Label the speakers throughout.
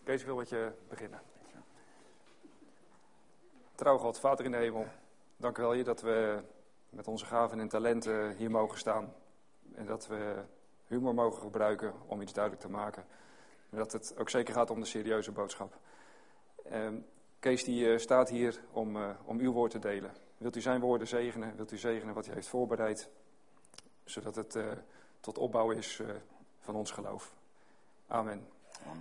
Speaker 1: Kees, ik wil met je beginnen. Trouw God, Vader in de hemel, dank u wel, Heer, dat we met onze gaven en talenten hier mogen staan. En dat we humor mogen gebruiken om iets duidelijk te maken. En dat het ook zeker gaat om de serieuze boodschap. Kees die staat hier om uw woord te delen. Wilt u zijn woorden zegenen? Wilt u zegenen wat hij heeft voorbereid? Zodat het tot opbouw is van ons geloof. Amen.
Speaker 2: Amen.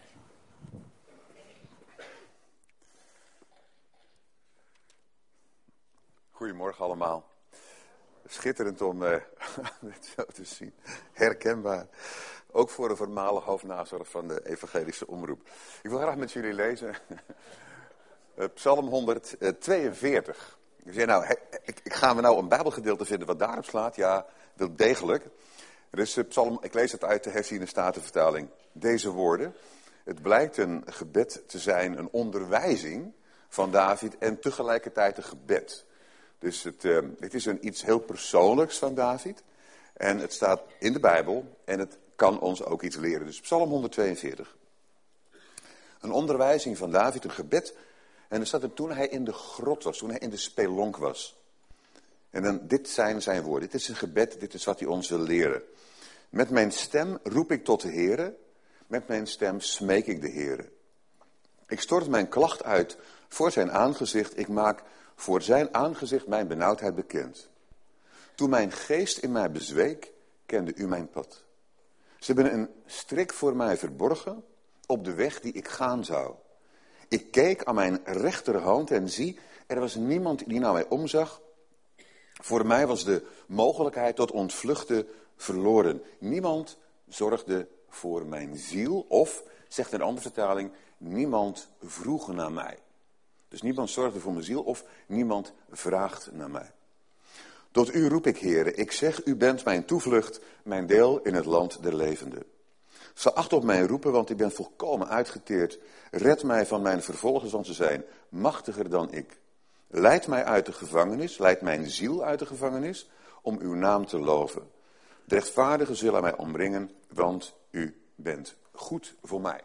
Speaker 2: Goedemorgen allemaal. Schitterend om dit zo te zien. Herkenbaar. Ook voor een voormalig hoofdnazorg van de evangelische omroep. Ik wil graag met jullie lezen. Psalm 142. Ik zei nou, gaan we nou een bijbelgedeelte vinden wat daarop slaat? Ja, wel degelijk. Er is psalm, ik lees het uit de herziene statenvertaling. Deze woorden. Het blijkt een gebed te zijn, een onderwijzing van David en tegelijkertijd een gebed. Dus het is iets heel persoonlijks van David. En het staat in de Bijbel en het kan ons ook iets leren. Dus Psalm 142. Een onderwijzing van David, een gebed. En er staat er toen hij in de grot was, toen hij in de spelonk was. En dan, dit zijn zijn woorden. Dit is een gebed, dit is wat hij ons wil leren. Met mijn stem roep ik tot de Heere. Met mijn stem smeek ik de Heere. Ik stort mijn klacht uit voor zijn aangezicht. Ik maak voor zijn aangezicht mijn benauwdheid bekend. Toen mijn geest in mij bezweek, kende u mijn pad. Ze hebben een strik voor mij verborgen op de weg die ik gaan zou. Ik keek aan mijn rechterhand en zie, er was niemand die naar mij omzag. Voor mij was de mogelijkheid tot ontvluchten verloren. Niemand zorgde voor mijn ziel of, zegt een andere vertaling, niemand vroeg naar mij. Dus niemand zorgde voor mijn ziel of niemand vraagt naar mij. Tot u roep ik, Heere, ik zeg, u bent mijn toevlucht, mijn deel in het land der levenden. Sta acht op mij roepen, want ik ben volkomen uitgeteerd. Red mij van mijn vervolgers, want ze zijn machtiger dan ik. Leid mij uit de gevangenis, leid mijn ziel uit de gevangenis, om uw naam te loven. De rechtvaardigen zullen mij omringen, want u bent goed voor mij.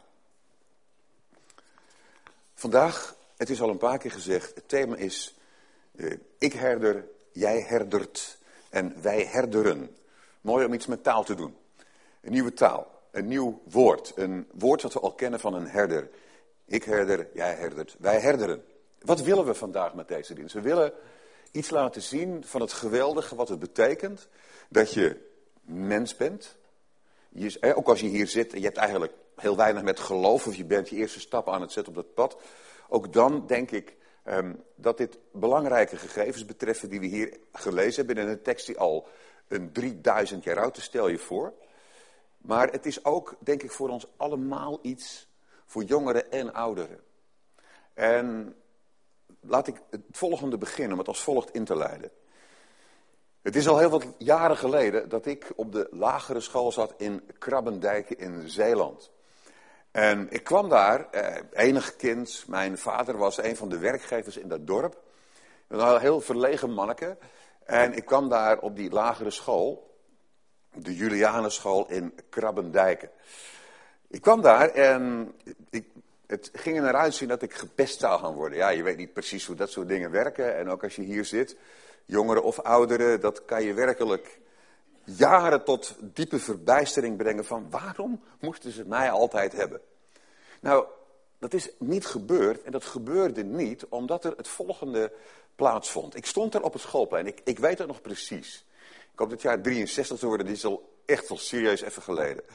Speaker 2: Vandaag, het is al een paar keer gezegd, het thema is, ik herder, jij herdert en wij herderen. Mooi om iets met taal te doen. Een nieuwe taal, een nieuw woord. Een woord dat we al kennen van een herder. Ik herder, jij herdert, wij herderen. Wat willen we vandaag met deze dienst? We willen iets laten zien van het geweldige wat het betekent dat je mens bent. Ook als je hier zit en je hebt eigenlijk heel weinig met geloof of je bent je eerste stap aan het zetten op dat pad. Ook dan denk ik dat dit belangrijke gegevens betreffen die we hier gelezen hebben in een tekst die al een 3000 jaar oud is, stel je voor. Maar het is ook, denk ik, voor ons allemaal iets, voor jongeren en ouderen. En laat ik het volgende beginnen, om het als volgt in te leiden. Het is al heel wat jaren geleden dat ik op de lagere school zat in Krabbendijken in Zeeland. En ik kwam daar, enig kind, mijn vader was een van de werkgevers in dat dorp. Een heel verlegen manneke. En ik kwam daar op die lagere school, de Julianenschool in Krabbendijken. Ik kwam daar en het ging er naar uitzien dat ik gepest zou gaan worden. Ja, je weet niet precies hoe dat soort dingen werken. En ook als je hier zit, jongeren of ouderen, dat kan je werkelijk jaren tot diepe verbijstering brengen van waarom moesten ze mij altijd hebben? Nou, dat is niet gebeurd en dat gebeurde niet omdat er het volgende plaatsvond. Ik stond daar op het schoolplein, ik weet het nog precies. Ik hoop dit jaar 63 te worden, dit is al echt wel serieus even geleden.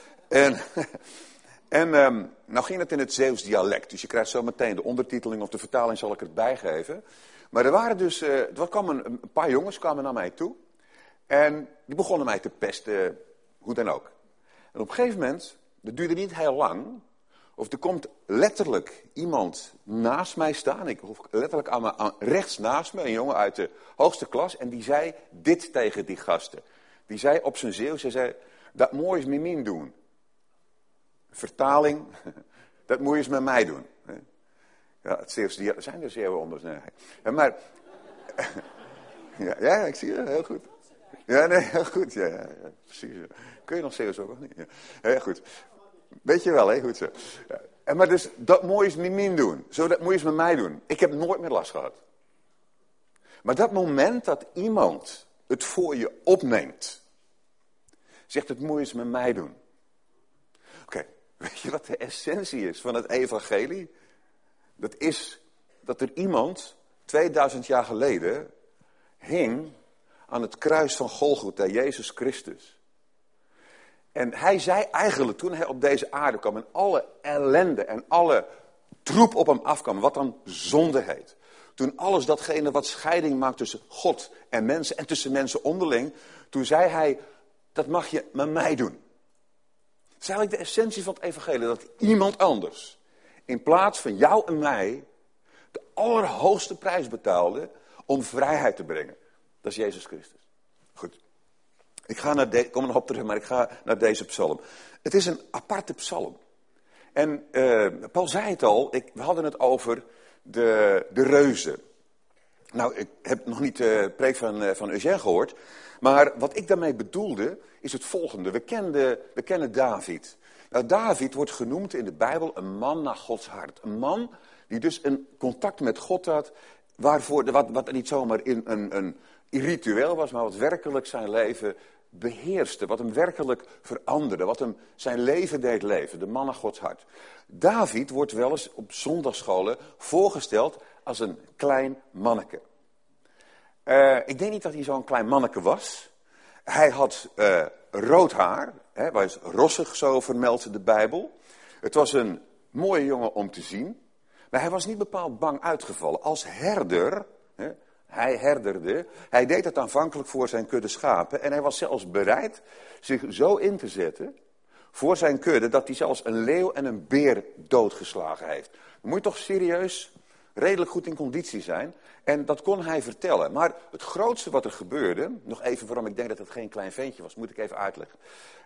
Speaker 2: En nou ging het in het Zeeuws dialect, dus je krijgt zo meteen de ondertiteling of de vertaling zal ik erbij geven. Maar er waren dus, er kwamen een paar jongens kwamen naar mij toe en die begonnen mij te pesten, hoe dan ook. En op een gegeven moment, dat duurde niet heel lang, of er komt letterlijk iemand naast mij staan, letterlijk rechts naast me, een jongen uit de hoogste klas, en die zei dit tegen die gasten. Die zei op zijn Zeeuws, hij zei, dat moet je eens met mij doen. Vertaling, dat moet je eens met mij doen. Ja, het Zeeuws, zijn er Zeeuwen onder? Nee. Maar, ja, ik zie je, heel goed. Ja, nee, heel goed, ja, precies. Kun je nog Zeeuws ook, of niet? Ja, goed. Weet je wel, hè, goed zo. Ja. Maar dus, dat moet je eens met mij doen. Zo, dat moet je eens met mij doen. Ik heb nooit meer last gehad. Maar dat moment dat iemand het voor je opneemt, zegt het moet je eens met mij doen. Oké, weet je wat de essentie is van het evangelie? Dat is dat er iemand 2000 jaar geleden hing aan het kruis van Golgotha, Jezus Christus. En hij zei eigenlijk toen hij op deze aarde kwam en alle ellende en alle troep op hem afkwam, wat dan zonde heet. Toen alles datgene wat scheiding maakt tussen God en mensen en tussen mensen onderling, toen zei hij, dat mag je met mij doen. Dat is eigenlijk de essentie van het evangelie, dat iemand anders in plaats van jou en mij de allerhoogste prijs betaalde om vrijheid te brengen. Dat is Jezus Christus. Goed. Ik kom er nog op terug, maar ik ga naar deze psalm. Het is een aparte psalm. En Paul zei het al, we hadden het over de reuzen. Nou, ik heb nog niet de preek van Eugène gehoord. Maar wat ik daarmee bedoelde, is het volgende. We kennen David. Nou, David wordt genoemd in de Bijbel een man naar Gods hart. Een man die dus een contact met God had, wat niet zomaar een ritueel was, maar wat werkelijk zijn leven beheerste. Wat hem werkelijk veranderde, wat hem zijn leven deed leven. De man naar Gods hart. David wordt wel eens op zondagsscholen voorgesteld als een klein manneke. Ik denk niet dat hij zo'n klein manneke was. Hij had rood haar, was rossig, zo vermeldt de Bijbel. Het was een mooie jongen om te zien. Maar hij was niet bepaald bang uitgevallen. Als herder, hij herderde, hij deed het aanvankelijk voor zijn kudde schapen. En hij was zelfs bereid zich zo in te zetten voor zijn kudde, dat hij zelfs een leeuw en een beer doodgeslagen heeft. Dan moet je toch serieus redelijk goed in conditie zijn. En dat kon hij vertellen. Maar het grootste wat er gebeurde, nog even waarom ik denk dat het geen klein ventje was, moet ik even uitleggen.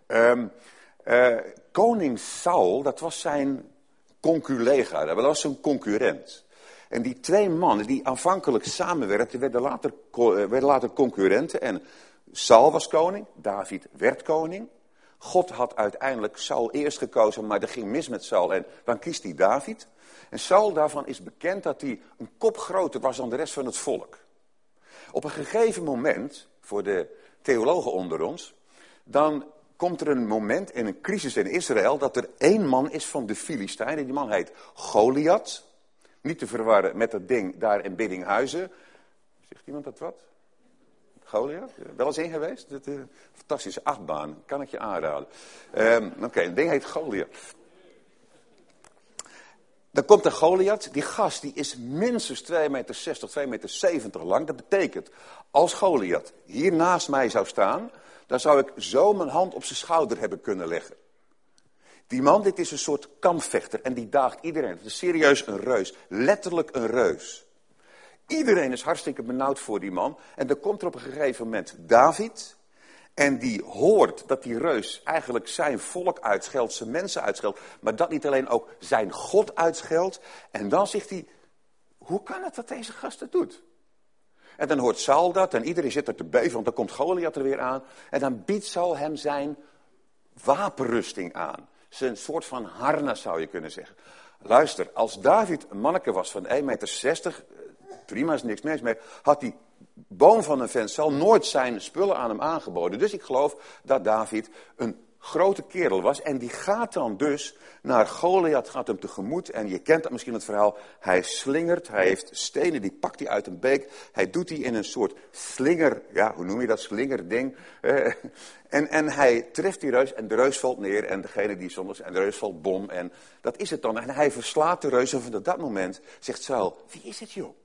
Speaker 2: Koning Saul, dat was zijn conculega, dat was zijn concurrent. En die twee mannen die aanvankelijk samenwerkten, werden later concurrenten. En Saul was koning, David werd koning. God had uiteindelijk Saul eerst gekozen, maar er ging mis met Saul. En dan kiest hij David. En Saul daarvan is bekend dat hij een kop groter was dan de rest van het volk. Op een gegeven moment, voor de theologen onder ons, dan komt er een moment in een crisis in Israël dat er één man is van de Filistijnen. Die man heet Goliath. Niet te verwarren met dat ding daar in Biddinghuizen. Zegt iemand dat wat? Goliath? Wel eens in geweest? Fantastische achtbaan, kan ik je aanraden. Oké, het ding heet Goliath. Dan komt er Goliath. Die gast die is minstens 2,60 meter, 2,70 meter lang. Dat betekent, als Goliath hier naast mij zou staan, dan zou ik zo mijn hand op zijn schouder hebben kunnen leggen. Die man, dit is een soort kampvechter en die daagt iedereen. Het is serieus een reus, letterlijk een reus. Iedereen is hartstikke benauwd voor die man. En dan komt er op een gegeven moment David. En die hoort dat die reus eigenlijk zijn volk uitscheldt, zijn mensen uitscheldt. Maar dat niet alleen, ook zijn God uitscheldt. En dan zegt hij, hoe kan het dat deze gast het doet? En dan hoort Saul dat en iedereen zit er te beven, want dan komt Goliath er weer aan. En dan biedt Saul hem zijn wapenrusting aan. Zijn soort van harnas zou je kunnen zeggen. Luister, als David een manneke was van 1,60 meter, prima, is niks mis mee, had die boom van een vent Saul nooit zijn spullen aan hem aangeboden. Dus ik geloof dat David een grote kerel was. En die gaat dan dus naar Goliath, gaat hem tegemoet. En je kent dat misschien het verhaal. Hij slingert, hij heeft stenen, die pakt hij uit een beek. Hij doet die in een soort slinger, ja, hoe noem je dat, slingerding. En hij treft die reus en de reus valt neer. En degene die zonder, en de reus valt bom. En dat is het dan. En hij verslaat de reus. En vanaf dat moment zegt Saul, wie is het joh?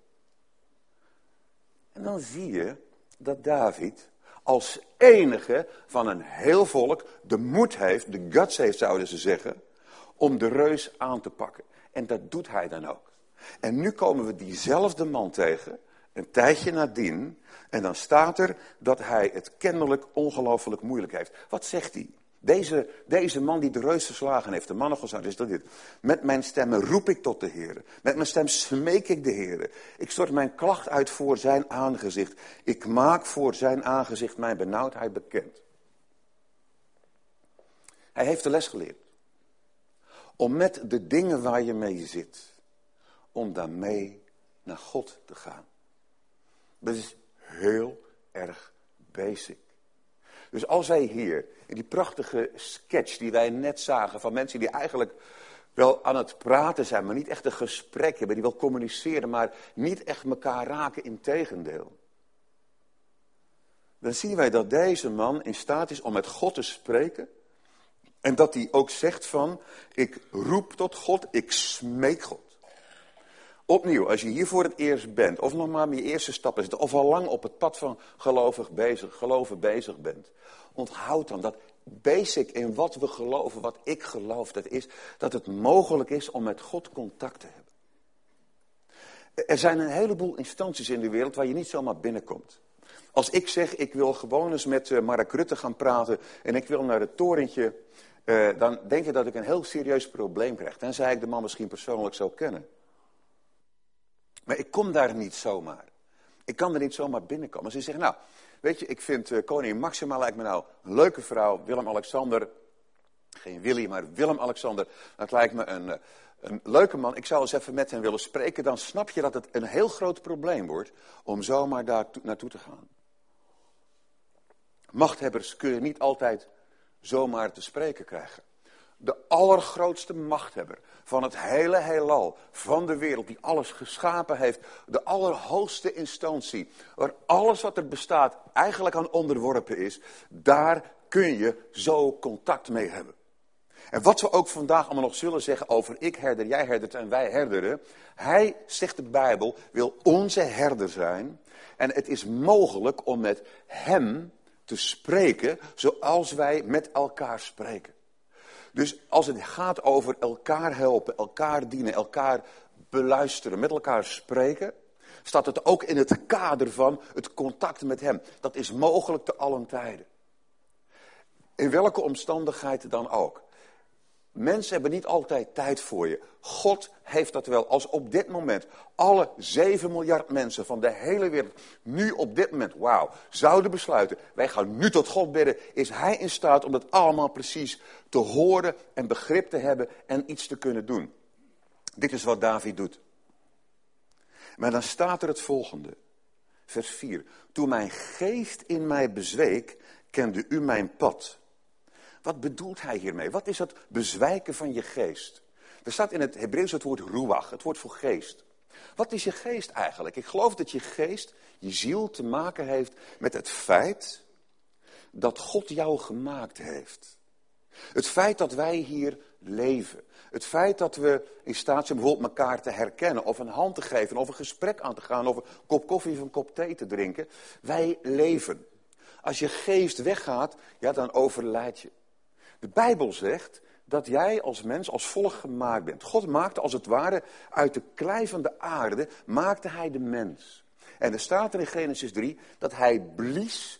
Speaker 2: En dan zie je dat David als enige van een heel volk de moed heeft, de guts heeft zouden ze zeggen, om de reus aan te pakken. En dat doet hij dan ook. En nu komen we diezelfde man tegen, een tijdje nadien, en dan staat er dat hij het kennelijk ongelooflijk moeilijk heeft. Wat zegt hij? Deze man die de reus verslagen heeft, de man van is dat dit. Met mijn stemmen roep ik tot de Heer. Met mijn stem smeek ik de Heer. Ik stort mijn klacht uit voor zijn aangezicht. Ik maak voor zijn aangezicht mijn benauwdheid bekend. Hij heeft de les geleerd. Om met de dingen waar je mee zit, om daarmee naar God te gaan. Dat is heel erg basic. Dus als wij hier, in die prachtige sketch die wij net zagen van mensen die eigenlijk wel aan het praten zijn, maar niet echt een gesprek hebben, die wel communiceren, maar niet echt elkaar raken, integendeel. Dan zien wij dat deze man in staat is om met God te spreken. En dat hij ook zegt van, ik roep tot God, ik smeek God. Opnieuw, als je hier voor het eerst bent, of nog maar met je eerste stappen zit, of al lang op het pad van geloven bezig bent. Onthoud dan dat basic in wat we geloven, wat ik geloof, dat is dat het mogelijk is om met God contact te hebben. Er zijn een heleboel instanties in de wereld waar je niet zomaar binnenkomt. Als ik zeg, ik wil gewoon eens met Mark Rutte gaan praten en ik wil naar het torentje, dan denk je dat ik een heel serieus probleem krijg. Tenzij ik de man misschien persoonlijk zou kennen. Maar ik kom daar niet zomaar. Ik kan er niet zomaar binnenkomen. Ze zeggen, nou, weet je, ik vind koningin Maxima lijkt me nou een leuke vrouw. Willem-Alexander, geen Willy, maar Willem-Alexander. Dat lijkt me een leuke man. Ik zou eens even met hem willen spreken. Dan snap je dat het een heel groot probleem wordt om zomaar daar naartoe te gaan. Machthebbers kun je niet altijd zomaar te spreken krijgen. De allergrootste machthebber van het hele heelal, van de wereld, die alles geschapen heeft. De allerhoogste instantie, waar alles wat er bestaat eigenlijk aan onderworpen is. Daar kun je zo contact mee hebben. En wat we ook vandaag allemaal nog zullen zeggen over ik herder, jij herdert en wij herderen. Hij, zegt de Bijbel, wil onze herder zijn. En het is mogelijk om met hem te spreken zoals wij met elkaar spreken. Dus als het gaat over elkaar helpen, elkaar dienen, elkaar beluisteren, met elkaar spreken, staat het ook in het kader van het contact met hem. Dat is mogelijk te allen tijden. In welke omstandigheid dan ook. Mensen hebben niet altijd tijd voor je. God heeft dat wel. Als op dit moment alle 7 miljard mensen van de hele wereld nu op dit moment, zouden besluiten. Wij gaan nu tot God bidden. Is hij in staat om dat allemaal precies te horen en begrip te hebben en iets te kunnen doen. Dit is wat David doet. Maar dan staat er het volgende. Vers 4. Toen mijn geest in mij bezweek, kende u mijn pad. Wat bedoelt hij hiermee? Wat is dat bezwijken van je geest? Er staat in het Hebreeuws het woord ruach, het woord voor geest. Wat is je geest eigenlijk? Ik geloof dat je geest, je ziel te maken heeft met het feit dat God jou gemaakt heeft. Het feit dat wij hier leven. Het feit dat we in staat zijn bijvoorbeeld elkaar te herkennen, of een hand te geven, of een gesprek aan te gaan, of een kop koffie of een kop thee te drinken. Wij leven. Als je geest weggaat, dan overlijd je. De Bijbel zegt dat jij als mens als volgt gemaakt bent. God maakte als het ware uit de klei van de aarde, maakte hij de mens. En er staat er in Genesis 3 dat hij blies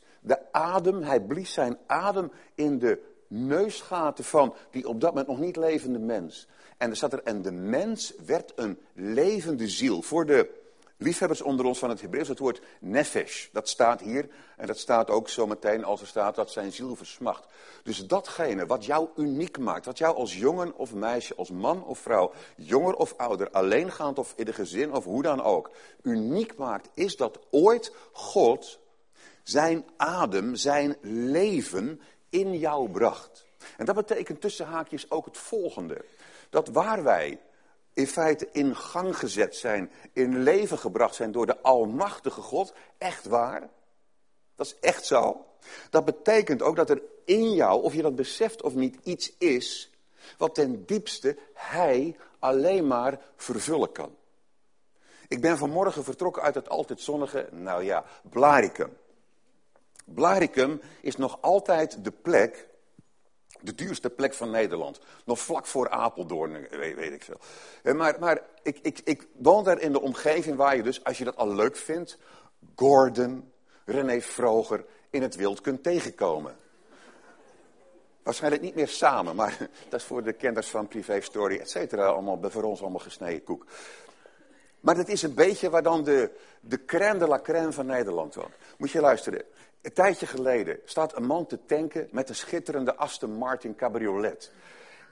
Speaker 2: zijn adem in de neusgaten van die op dat moment nog niet levende mens. En er staat er, en de mens werd een levende ziel. Voor de liefhebbers onder ons van het Hebreeuws, het woord nefesh, dat staat hier. En dat staat ook zo meteen als er staat dat zijn ziel versmacht. Dus datgene wat jou uniek maakt, wat jou als jongen of meisje, als man of vrouw, jonger of ouder, alleengaand of in een gezin of hoe dan ook, uniek maakt, is dat ooit God zijn adem, zijn leven in jou bracht. En dat betekent tussen haakjes ook het volgende. Dat waar wij in feite in gang gezet zijn, in leven gebracht zijn door de almachtige God, echt waar, dat is echt zo. Dat betekent ook dat er in jou, of je dat beseft of niet, iets is wat ten diepste hij alleen maar vervullen kan. Ik ben vanmorgen vertrokken uit het altijd zonnige, Blaricum. Blaricum is nog altijd de plek, de duurste plek van Nederland. Nog vlak voor Apeldoorn, weet ik veel. Maar ik woon daar in de omgeving waar je dus, als je dat al leuk vindt, Gordon, René Vroger in het wild kunt tegenkomen. Waarschijnlijk niet meer samen, maar dat is voor de kenners van Privé Story, et cetera, allemaal voor ons allemaal gesneden koek. Maar dat is een beetje waar dan de crème de la crème van Nederland woont. Moet je luisteren. Een tijdje geleden staat een man te tanken met een schitterende Aston Martin cabriolet.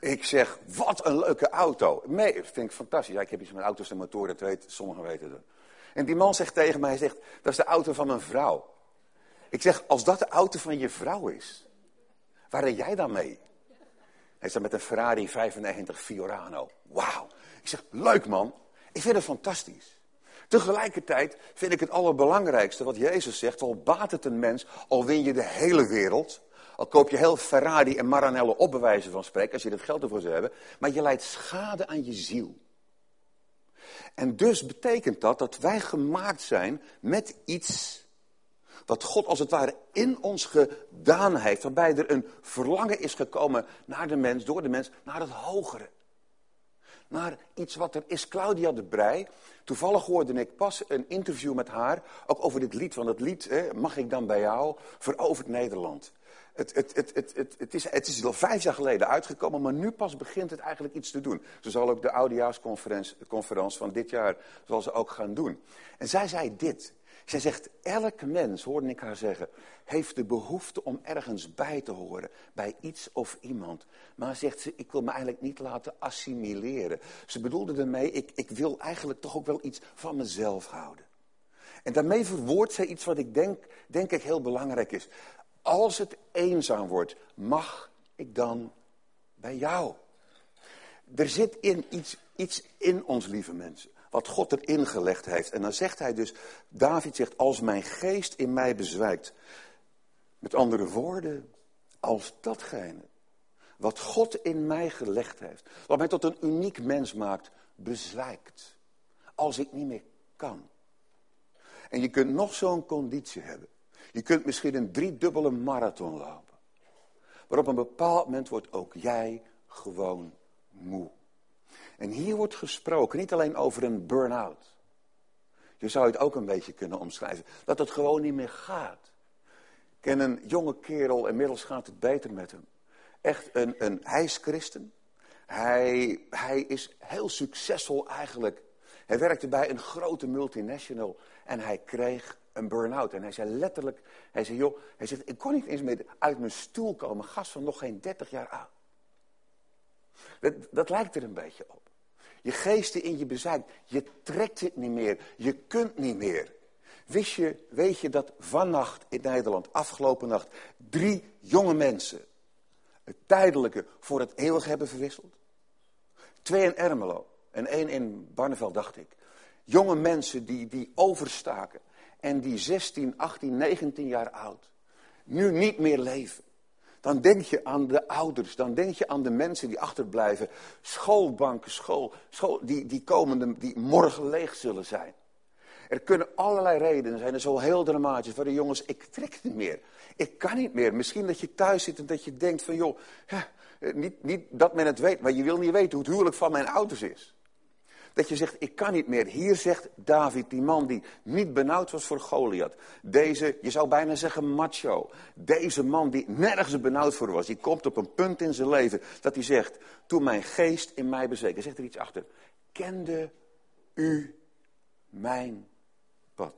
Speaker 2: Ik zeg, wat een leuke auto. Nee, dat vind ik fantastisch. Ja, ik heb iets met auto's en motoren, dat weet, sommigen weten dat. En die man zegt tegen mij, hij zegt, dat is de auto van mijn vrouw. Ik zeg, als dat de auto van je vrouw is, waar reed jij dan mee? Hij staat met een Ferrari 95 Fiorano. Wauw. Ik zeg, leuk man. Ik vind het fantastisch. Tegelijkertijd vind ik het allerbelangrijkste wat Jezus zegt. Al baat het een mens, al win je de hele wereld. Al koop je heel Ferrari en Maranello op, bij wijze van spreken, als je dat geld ervoor zou hebben. Maar je leidt schade aan je ziel. En dus betekent dat wij gemaakt zijn met iets wat God als het ware in ons gedaan heeft. Waarbij er een verlangen is gekomen naar de mens, door de mens, naar het hogere. Naar iets wat er is. Claudia de Breij, toevallig hoorde ik pas een interview met haar, ook over dit lied. Want het lied, Mag ik dan bij jou, verovert Nederland. Het is al 5 jaar geleden uitgekomen, maar nu pas begint het eigenlijk iets te doen. Ze zal ook de oudejaarsconferentie van dit jaar zal ze ook gaan doen. En zij zei dit. Zij zegt, elk mens, hoorde ik haar zeggen, heeft de behoefte om ergens bij te horen. Bij iets of iemand. Maar zegt ze, ik wil me eigenlijk niet laten assimileren. Ze bedoelde ermee, ik wil eigenlijk toch ook wel iets van mezelf houden. En daarmee verwoordt zij iets wat ik denk ik heel belangrijk is. Als het eenzaam wordt, mag ik dan bij jou? Er zit iets in ons, lieve mensen, wat God erin gelegd heeft. En dan zegt hij dus, David zegt, als mijn geest in mij bezwijkt. Met andere woorden, als datgene wat God in mij gelegd heeft, wat mij tot een uniek mens maakt, bezwijkt. Als ik niet meer kan. En je kunt nog zo'n conditie hebben. Je kunt misschien een 3-dubbele marathon lopen. Maar op een bepaald moment wordt ook jij gewoon moe. En hier wordt gesproken niet alleen over een burn-out. Je zou het ook een beetje kunnen omschrijven. Dat het gewoon niet meer gaat. Ik ken een jonge kerel, inmiddels gaat het beter met hem. Echt hij is christen. Hij is heel succesvol eigenlijk. Hij werkte bij een grote multinational en hij kreeg een burn-out. En hij zei letterlijk, ik kon niet eens meer uit mijn stoel komen. Gast van nog geen 30 jaar oud. Dat lijkt er een beetje op. Je geesten in je bezwijkt. Je trekt het niet meer. Je kunt niet meer. Weet je dat vannacht in Nederland, afgelopen nacht, 3 jonge mensen het tijdelijke voor het eeuwige hebben verwisseld? 2 in Ermelo en 1 in Barneveld, dacht ik. Jonge mensen die overstaken en die 16, 18, 19 jaar oud nu niet meer leven. Dan denk je aan de ouders, dan denk je aan de mensen die achterblijven. Schoolbanken, school die morgen leeg zullen zijn. Er kunnen allerlei redenen zijn, dat is wel heel dramatisch. Voor de jongens, ik trek niet meer. Ik kan niet meer. Misschien dat je thuis zit en dat je denkt van joh, niet dat men het weet, maar je wil niet weten hoe het huwelijk van mijn ouders is. Dat je zegt, ik kan niet meer. Hier zegt David, die man die niet benauwd was voor Goliath. Deze, je zou bijna zeggen macho. Deze man die nergens benauwd voor was. Die komt op een punt in zijn leven dat hij zegt, toen mijn geest in mij bezweek. Hij zegt er iets achter. Kende u mijn pad?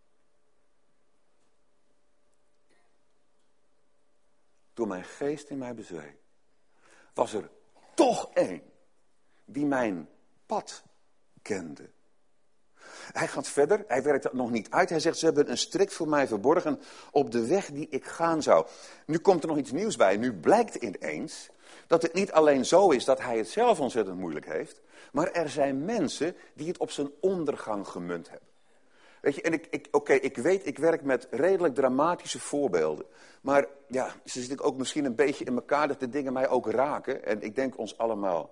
Speaker 2: Toen mijn geest in mij bezweek, was er toch één die mijn pad kende. Hij gaat verder, hij werkt dat nog niet uit. Hij zegt, ze hebben een strik voor mij verborgen op de weg die ik gaan zou. Nu komt er nog iets nieuws bij. Nu blijkt ineens dat het niet alleen zo is dat hij het zelf ontzettend moeilijk heeft, maar er zijn mensen die het op zijn ondergang gemunt hebben. Weet je, en ik weet, ik werk met redelijk dramatische voorbeelden. Maar ja, ze zitten ook misschien een beetje in elkaar dat de dingen mij ook raken. En ik denk ons allemaal.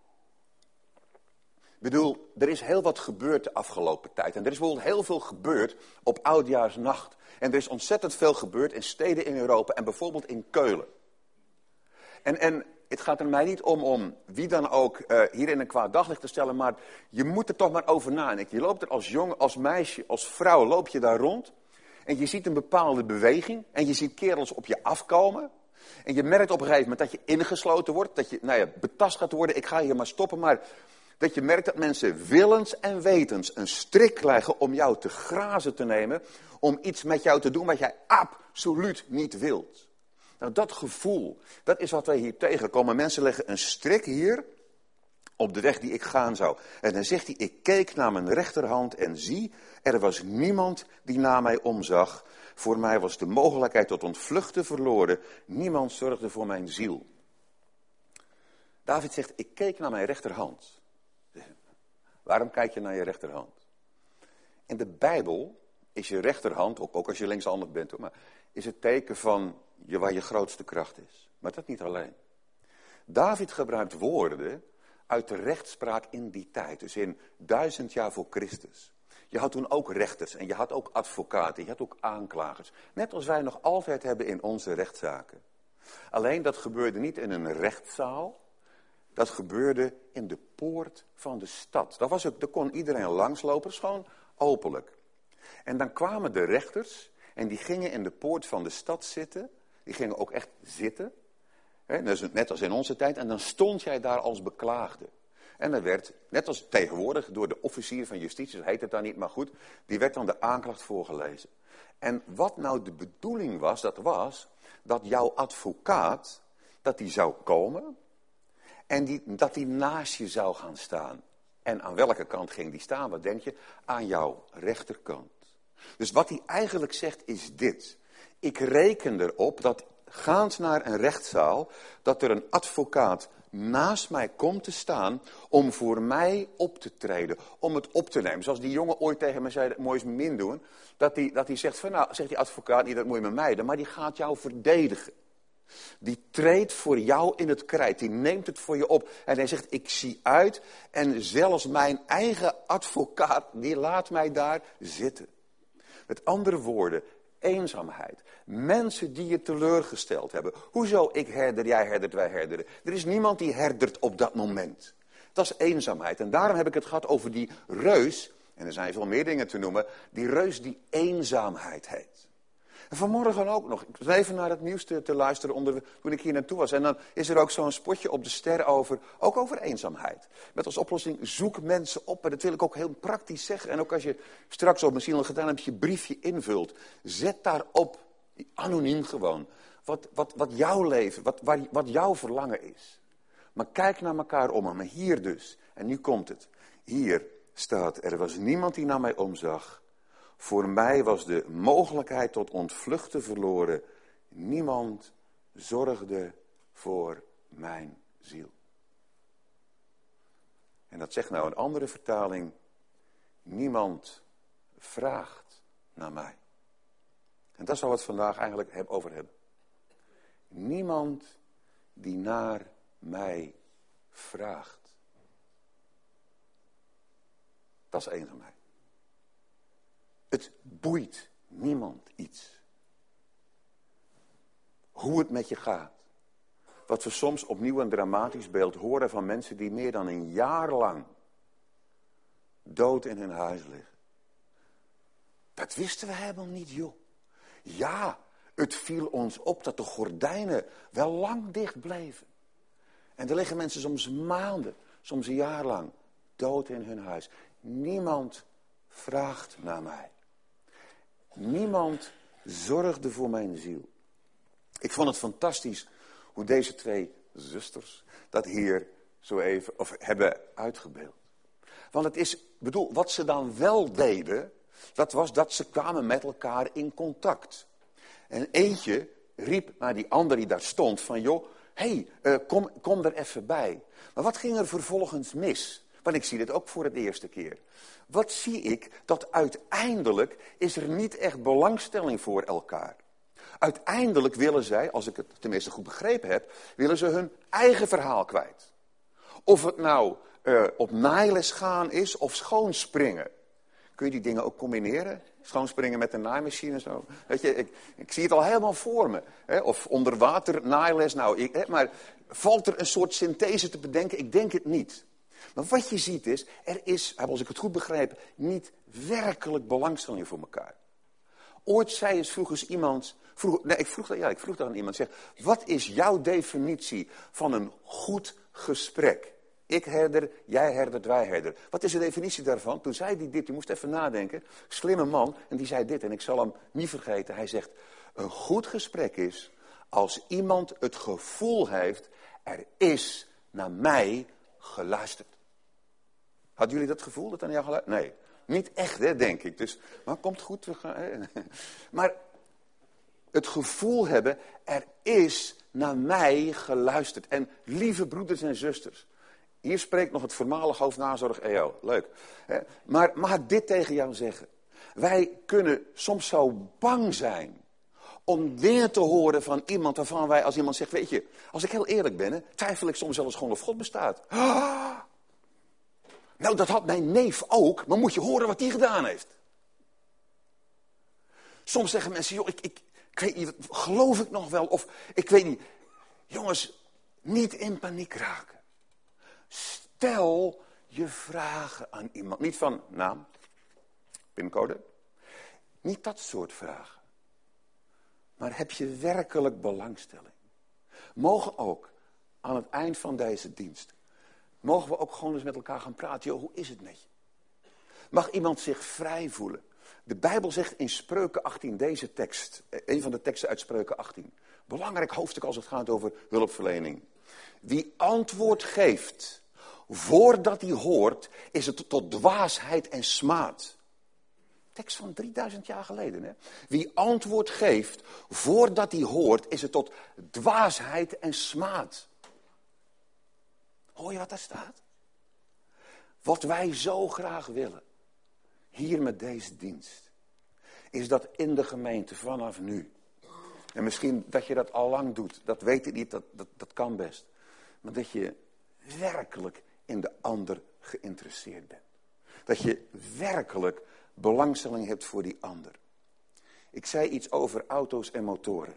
Speaker 2: Ik bedoel, er is heel wat gebeurd de afgelopen tijd. En er is bijvoorbeeld heel veel gebeurd op Oudjaarsnacht. En er is ontzettend veel gebeurd in steden in Europa en bijvoorbeeld in Keulen. En het gaat er mij niet om wie dan ook hier in een kwaad daglicht te stellen, maar je moet er toch maar over nadenken. Je loopt er als jongen, als meisje, als vrouw, loop je daar rond. En je ziet een bepaalde beweging. En je ziet kerels op je afkomen. En je merkt op een gegeven moment dat je ingesloten wordt. Dat je betast gaat worden. Ik ga hier maar stoppen. Maar dat je merkt dat mensen willens en wetens een strik leggen om jou te grazen te nemen. Om iets met jou te doen wat jij absoluut niet wilt. Nou, dat gevoel, dat is wat wij hier tegenkomen. Mensen leggen een strik hier op de weg die ik gaan zou. En dan zegt hij, ik keek naar mijn rechterhand en zie, er was niemand die naar mij omzag. Voor mij was de mogelijkheid tot ontvluchten verloren. Niemand zorgde voor mijn ziel. David zegt, ik keek naar mijn rechterhand. Waarom kijk je naar je rechterhand? In de Bijbel is je rechterhand, ook als je linkshandig bent, maar is het teken van waar je grootste kracht is. Maar dat niet alleen. David gebruikt woorden uit de rechtspraak in die tijd, dus in 1000 jaar voor Christus. Je had toen ook rechters en je had ook advocaten, je had ook aanklagers. Net als wij nog altijd hebben in onze rechtszaken. Alleen dat gebeurde niet in een rechtszaal, dat gebeurde in de poort van de stad. Daar kon iedereen langslopen, gewoon openlijk. En dan kwamen de rechters en die gingen in de poort van de stad zitten. Die gingen ook echt zitten. Net als in onze tijd. En dan stond jij daar als beklaagde. En dan werd, net als tegenwoordig, door de officier van justitie, dat heet het dan niet, maar goed, die werd dan de aanklacht voorgelezen. En wat nou de bedoeling was dat jouw advocaat, dat die zou komen en dat die naast je zou gaan staan. En aan welke kant ging die staan? Wat denk je? Aan jouw rechterkant. Dus wat hij eigenlijk zegt is dit. Ik reken erop dat gaand naar een rechtszaal, dat er een advocaat naast mij komt te staan om voor mij op te treden, om het op te nemen. Zoals die jongen ooit tegen me zei, dat moet je eens min doen, dat hij zegt van nou, zegt die advocaat niet, dat moet je met mij doen, maar die gaat jou verdedigen. Die treedt voor jou in het krijt, die neemt het voor je op en hij zegt ik zie uit en zelfs mijn eigen advocaat, die laat mij daar zitten. Met andere woorden, eenzaamheid. Mensen die je teleurgesteld hebben. Hoezo ik herder, jij herdert, wij herderen. Er is niemand die herdert op dat moment. Dat is eenzaamheid. En daarom heb ik het gehad over die reus. En er zijn veel meer dingen te noemen. Die reus die eenzaamheid heet. En vanmorgen ook nog. Ik was even naar het nieuws te luisteren toen ik hier naartoe was. En dan is er ook zo'n spotje op de Ster ook over eenzaamheid. Met als oplossing zoek mensen op. En dat wil ik ook heel praktisch zeggen. En ook als je straks op misschien al gedaan hebt, je briefje invult. Zet daarop, anoniem gewoon, wat jouw leven, wat jouw verlangen is. Maar kijk naar elkaar om. Maar hier dus, en nu komt het. Hier staat, er was niemand die naar mij omzag. Voor mij was de mogelijkheid tot ontvluchten verloren. Niemand zorgde voor mijn ziel. En dat zegt nou een andere vertaling. Niemand vraagt naar mij. En daar zal we het vandaag eigenlijk over hebben. Niemand die naar mij vraagt. Dat is eenzaamheid. Het boeit niemand iets. Hoe het met je gaat. Wat we soms opnieuw een dramatisch beeld horen van mensen die meer dan een jaar lang dood in hun huis liggen. Dat wisten we helemaal niet, joh. Ja, het viel ons op dat de gordijnen wel lang dicht bleven. En er liggen mensen soms maanden, soms een jaar lang dood in hun huis. Niemand vraagt naar mij. Niemand zorgde voor mijn ziel. Ik vond het fantastisch hoe deze twee zusters dat hier zo even hebben uitgebeeld. Want het is, wat ze dan wel deden, dat was dat ze kwamen met elkaar in contact. En eentje riep naar die ander die daar stond van joh, kom er even bij. Maar wat ging er vervolgens mis? Want ik zie dit ook voor het eerste keer. Wat zie ik? Dat uiteindelijk is er niet echt belangstelling voor elkaar. Uiteindelijk willen zij, als ik het tenminste goed begrepen heb, willen ze hun eigen verhaal kwijt. Of het nou op naailes gaan is of schoonspringen. Kun je die dingen ook combineren? Schoonspringen met een naaimachine en zo. Weet je, ik zie het al helemaal voor me. Hè? Of onder water naailes. Maar valt er een soort synthese te bedenken? Ik denk het niet. Maar wat je ziet is, er is, als ik het goed begrijp, niet werkelijk belangstelling voor elkaar. Ooit zei eens ik vroeg dat aan iemand. Zeg, wat is jouw definitie van een goed gesprek? Ik herder, jij herdert, wij herder. Wat is de definitie daarvan? Toen zei hij dit, je moest even nadenken. Slimme man, en die zei dit, en ik zal hem niet vergeten. Hij zegt, een goed gesprek is als iemand het gevoel heeft, er is naar mij geluisterd. Hadden jullie dat gevoel dat er naar jou geluisterd? Nee, niet echt hè, denk ik. Dus, maar komt goed. Maar het gevoel hebben, er is naar mij geluisterd. En lieve broeders en zusters, hier spreekt nog het voormalig hoofdnazorg EO. Leuk. Maar mag ik dit tegen jou zeggen? Wij kunnen soms zo bang zijn om dingen te horen van iemand waarvan wij, als iemand zegt, weet je, als ik heel eerlijk ben, twijfel ik soms zelfs gewoon of God bestaat. Nou, dat had mijn neef ook, maar moet je horen wat hij gedaan heeft. Soms zeggen mensen, joh, ik weet niet, geloof ik nog wel? Of ik weet niet. Jongens, niet in paniek raken. Stel je vragen aan iemand. Niet van naam, pincode. Niet dat soort vragen. Maar heb je werkelijk belangstelling? Mogen ook aan het eind van deze dienst, mogen we ook gewoon eens met elkaar gaan praten. Joh, hoe is het met je? Mag iemand zich vrij voelen? De Bijbel zegt in Spreuken 18, deze tekst, een van de teksten uit Spreuken 18. Belangrijk hoofdstuk als het gaat over hulpverlening. Wie antwoord geeft, voordat hij hoort, is het tot dwaasheid en smaad. Tekst van 3000 jaar geleden. Hè? Wie antwoord geeft, voordat hij hoort, is het tot dwaasheid en smaad. Hoor je wat daar staat? Wat wij zo graag willen, hier met deze dienst, is dat in de gemeente vanaf nu, en misschien dat je dat al lang doet, dat weet ik niet, dat kan best, maar dat je werkelijk in de ander geïnteresseerd bent. Dat je werkelijk belangstelling hebt voor die ander. Ik zei iets over auto's en motoren.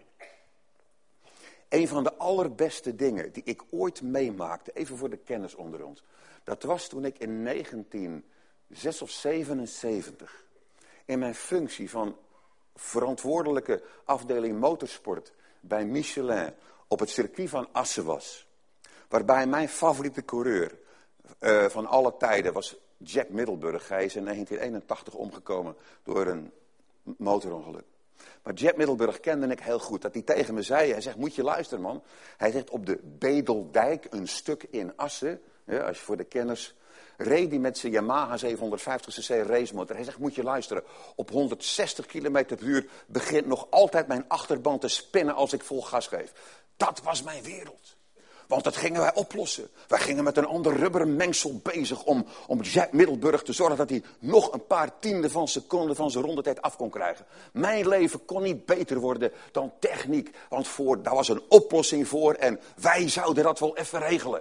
Speaker 2: Een van de allerbeste dingen die ik ooit meemaakte, even voor de kenners onder ons, dat was toen ik in 1976 of 77 in mijn functie van verantwoordelijke afdeling motorsport bij Michelin op het circuit van Assen was. Waarbij mijn favoriete coureur van alle tijden was Jack Middelburg. Hij is in 1981 omgekomen door een motorongeluk. Maar Jack Middelburg kende ik heel goed. Dat hij tegen me zei, hij zegt, moet je luisteren man. Hij zegt, op de Bedeldijk, een stuk in Assen, als je voor de kenners, reed hij met zijn Yamaha 750cc racemotor. Hij zegt, moet je luisteren, op 160 km per uur begint nog altijd mijn achterband te spinnen als ik vol gas geef. Dat was mijn wereld. Want dat gingen wij oplossen. Wij gingen met een ander rubberen mengsel bezig om Jack Middelburg te zorgen dat hij nog een paar tienden van seconden van zijn rondetijd af kon krijgen. Mijn leven kon niet beter worden dan techniek. Want daar was een oplossing voor en wij zouden dat wel even regelen.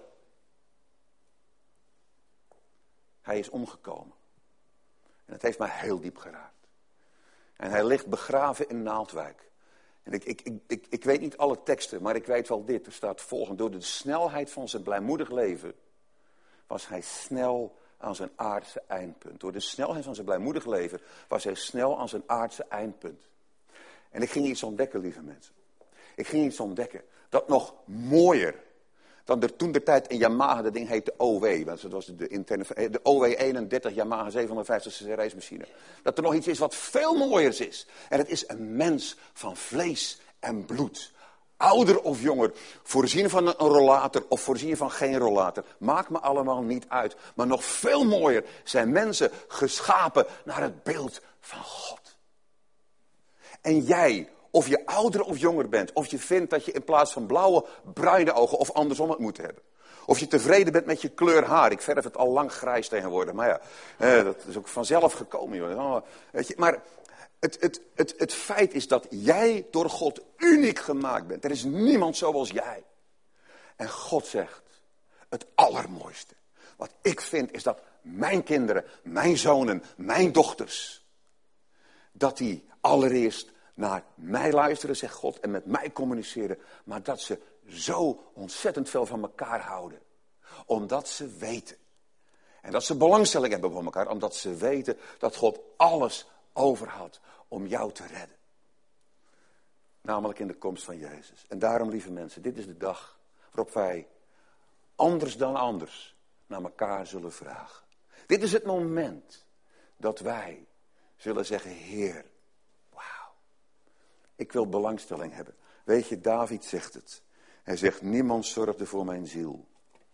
Speaker 2: Hij is omgekomen. En het heeft mij heel diep geraakt. En hij ligt begraven in Naaldwijk. En ik weet niet alle teksten, maar ik weet wel dit. Er staat volgend: door de snelheid van zijn blijmoedig leven was hij snel aan zijn aardse eindpunt. Door de snelheid van zijn blijmoedig leven was hij snel aan zijn aardse eindpunt. En ik ging iets ontdekken, lieve mensen. Ik ging iets ontdekken dat nog mooier dan er toen de tijd in Yamaha, dat ding heette OW. Want dat was de OW 31 Yamaha 750cc racemachine. Dat er nog iets is wat veel mooiers is. En het is een mens van vlees en bloed. Ouder of jonger, voorzien van een rollator of voorzien van geen rollator. Maakt me allemaal niet uit. Maar nog veel mooier zijn mensen geschapen naar het beeld van God. En jij, of je ouder of jonger bent, of je vindt dat je in plaats van blauwe, bruine ogen of andersom het moet hebben. Of je tevreden bent met je kleur haar. Ik verf het al lang grijs tegenwoordig, maar ja, dat is ook vanzelf gekomen. Joh. Weet je, maar het feit is dat jij door God uniek gemaakt bent. Er is niemand zoals jij. En God zegt, het allermooiste wat ik vind is dat mijn kinderen, mijn zonen, mijn dochters, dat die allereerst naar mij luisteren, zegt God, en met mij communiceren, maar dat ze zo ontzettend veel van elkaar houden. Omdat ze weten. En dat ze belangstelling hebben voor elkaar, omdat ze weten dat God alles over had om jou te redden. Namelijk in de komst van Jezus. En daarom, lieve mensen, dit is de dag waarop wij anders dan anders naar elkaar zullen vragen. Dit is het moment dat wij zullen zeggen, Heer, ik wil belangstelling hebben. Weet je, David zegt het. Hij zegt, niemand zorgde voor mijn ziel.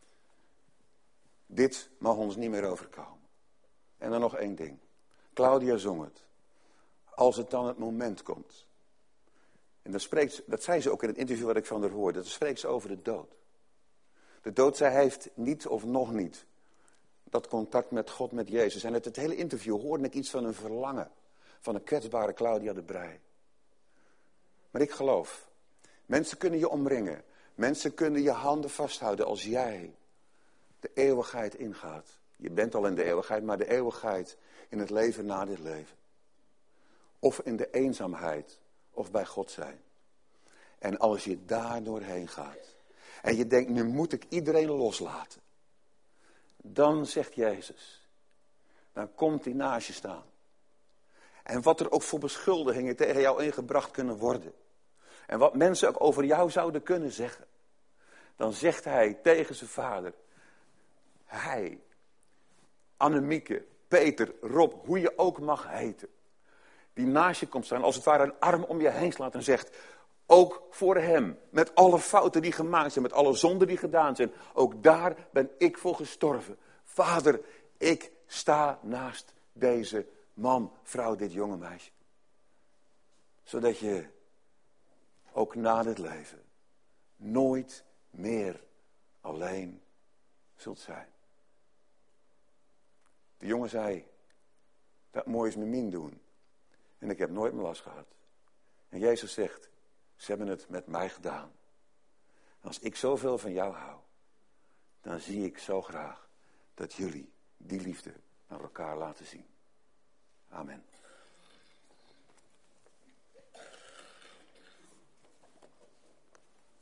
Speaker 2: Dit mag ons niet meer overkomen. En dan nog één ding. Claudia zong het. Als het dan het moment komt. En dat zei ze ook in het interview wat ik van haar hoorde. Dan spreekt ze over de dood. De dood, zij heeft niet of nog niet dat contact met God, met Jezus. En uit het hele interview hoorde ik iets van een verlangen. Van een kwetsbare Claudia de Breij. Maar ik geloof. Mensen kunnen je omringen. Mensen kunnen je handen vasthouden als jij de eeuwigheid ingaat. Je bent al in de eeuwigheid, maar de eeuwigheid in het leven na dit leven. Of in de eenzaamheid, of bij God zijn. En als je daar doorheen gaat. En je denkt, nu moet ik iedereen loslaten. Dan zegt Jezus. Dan komt hij naast je staan. En wat er ook voor beschuldigingen tegen jou ingebracht kunnen worden. En wat mensen ook over jou zouden kunnen zeggen. Dan zegt hij tegen zijn vader. Hij, Annemieke, Peter, Rob, hoe je ook mag heten. Die naast je komt staan, als het ware een arm om je heen slaat en zegt. Ook voor hem, met alle fouten die gemaakt zijn, met alle zonden die gedaan zijn. Ook daar ben ik voor gestorven. Vader, ik sta naast deze man, vrouw, dit jonge meisje. Zodat je ook na dit leven nooit meer alleen zult zijn. De jongen zei, dat mooi is met min doen. En ik heb nooit meer last gehad. En Jezus zegt, ze hebben het met mij gedaan. Als ik zoveel van jou hou, dan zie ik zo graag dat jullie die liefde naar elkaar laten zien. Amen.